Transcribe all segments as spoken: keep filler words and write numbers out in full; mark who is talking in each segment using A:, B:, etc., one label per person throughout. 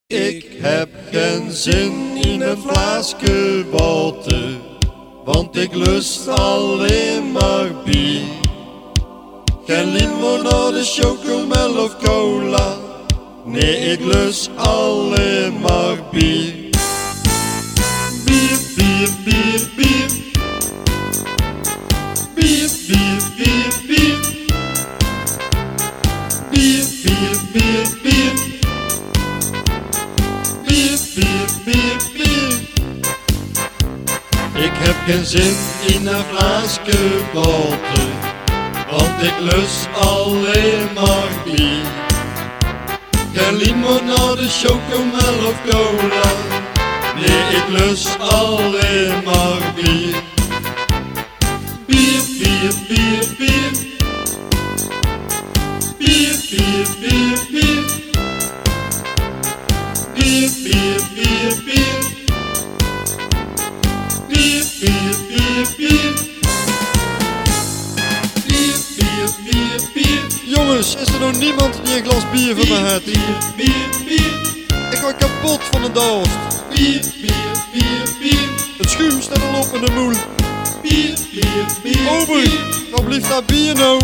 A: Ik heb geen zin in een glaasje water, want ik lust alleen maar bier. Geen limonade, chocomel of cola, nee, ik lust alleen maar bier. Bier, bier, bier, bier. Bier, bier, bier, bier. Bier, bier, bier, bier. Bier, bier, bier, bier. Ik heb geen zin in een glaasje water, want ik lust alleen maar bier. Geen limonade, chocomel of cola, nee, ik lust alleen maar bier. Bier, bier, bier, bier. Bier, bier, bier, bier. Bier, bier, bier, bier. Bier, bier, bier, bier. Bier, bier, bier, bier. Jongens, is er nog niemand die een glas bier voor me heeft? Bier, bier, bier. Ik word kapot van de dorst. Bier, bier, bier, bier. Het schuim staat al op in de moel. Bier, bier, bier. Ober, wat blieft dat bier nou?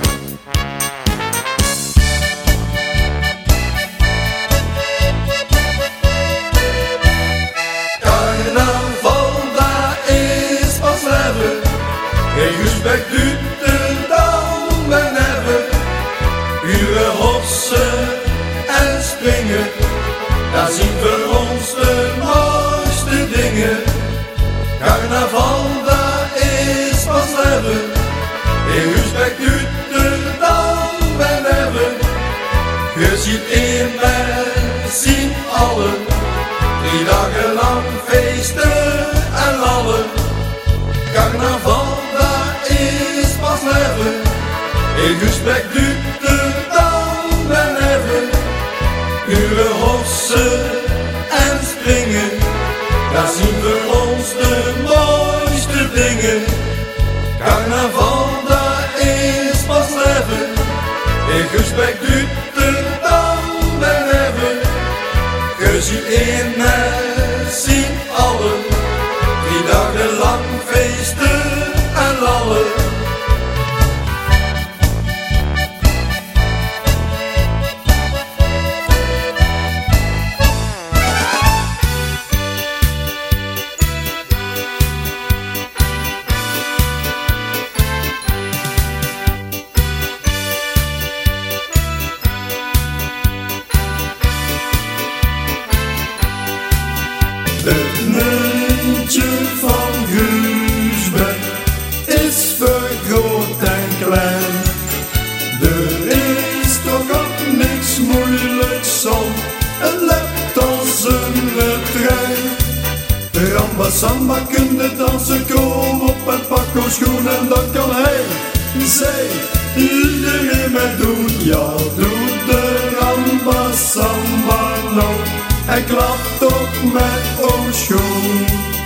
B: Geen respect doet de dan men hebben. Uren hossen en springen, daar zien we ons de mooiste dingen. Carnaval, daar is pas hebben. Geen respect doet de dan men hebben. Je ziet in men, zien allen, drie dagen lang feesten en lallen. Carnaval, ik respect u de dan ben even. Uren hossen en springen, daar zien we ons de mooiste dingen. Carnaval, daar is pas leven. Ik respect u de dan ben even. Je ziet in mij, zien allen, drie dagen lang feesten en lallen. Het muntje van Gruusbeek is vergroot en klein. Er is toch ook niks moeilijks om een lap als een trein. Ramba samba kunnen dansen, kom op en pak ons schoen en dat kan hij, zij, iedereen met doen. Ja, doe de ramba samba nou en klapt op met ons schoen.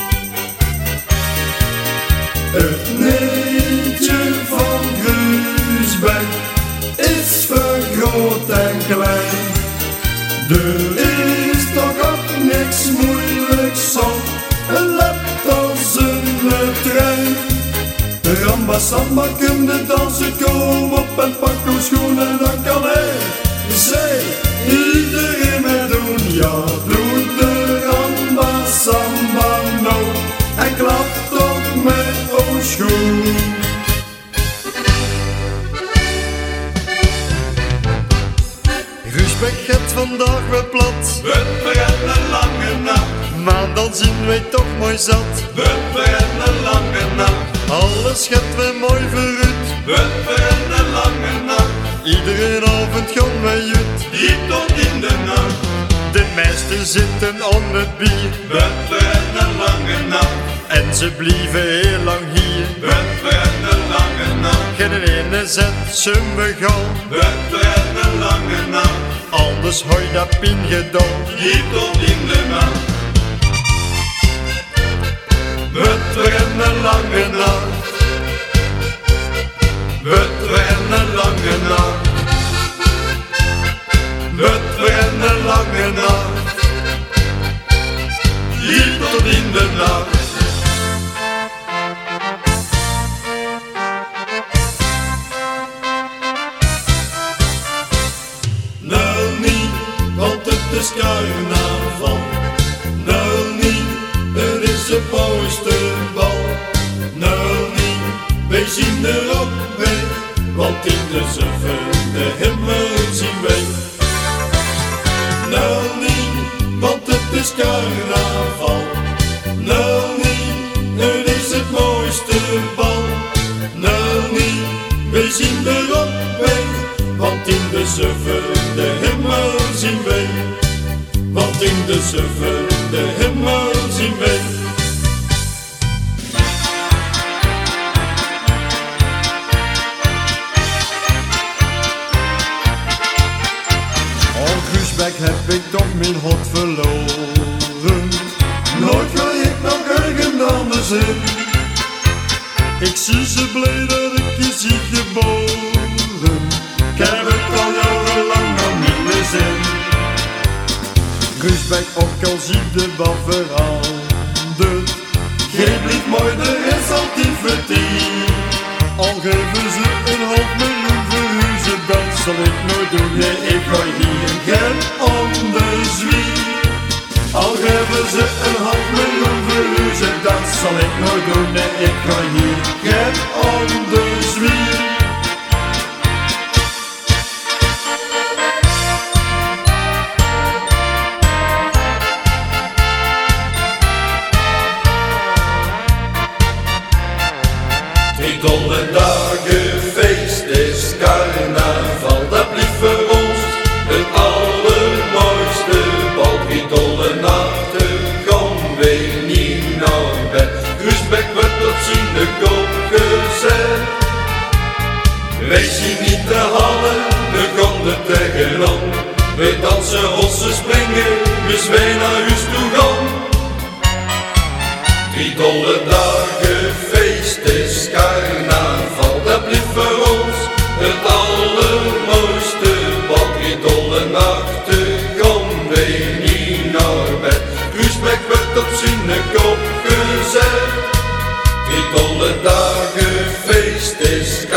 B: Het neetje van Gruusbeek is vergroot en klein. Er is toch ook niks moeilijks om een lap als een trein. Ramba samba kunnen dansen, kom op en pak ons schoen en dan kan hij, zij, iedereen mee doen. Ja, doe de ramba samba nou en klapt op met ons schoen.
A: Gruusbeek gaat vandaag weer plat.
B: We beginnen een lange nacht,
A: Maar dan zien wij toch mooi zat.
B: we beginnen een lange nacht,
A: Alles gaat weer mooi vooruit.
B: we beginnen een lange nacht.
A: Iedere avond gaan wij uit.
B: Diep tot in de nacht,
A: De meesten zitten aan het bier.
B: we beginnen een lange nacht,
A: En ze blijven heel lang hier.
B: we beginnen een lange nacht,
A: Geen ene zet ze me gaan.
B: we beginnen een lange nacht.
A: Anders hou je dat pin gedaan.
B: Diep tot in de nacht,
A: We beginnen een lange nacht. We beginnen een lange nacht. We beginnen een lange nacht. in de nacht. Nou niet, want het is carnaval. Nou niet, het is het mooiste bal. Nou niet, wij zien er op weg, want in de zevende hemel zien wij. Nou niet, want het is carnaval. Nou niet, het is het mooiste bal. Nou niet, wij zien er op weg, want in de zevende hemel zien wij. Want in de zevende hemel zien wij.
B: Al Guusbeck heb ik toch mijn hart verloren. Nooit ga ik nog ergens anders in. Ik zie ze blij dat ik je zie geboren. Ik heb het al jarenlang nog niet meer zin. Guusbeck ook al zie de bal veranderd. Geen blik mooi, er is altijd verdien. Al geven ze een half miljoen voor huizen, dat zal ik nooit doen. Nee, ik ga hier geen anders wie. Al geven ze een half miljoen voor huizen, dat zal ik nooit doen. Nee, ik ga hier geen anders wie.
A: Drie dolle dagen feest is carnaval, dat blijft voor ons het allermooiste bal. Drie dolle nachten gaan wij niet naar bed. Guusbeck wordt op zijn kop gezet. Wij zien niet te halen, we gaan er tegenaan. We dansen, hossen, springen, dus wij naar huis toe gaan. Drie dolle dagen feest is carnaval, dat blijft voor ons het allermooiste bal. Drie dolle nachten gaan wij niet naar bed. Guusbeck wordt op zijn kop gezet. Drie dolle dagen feest is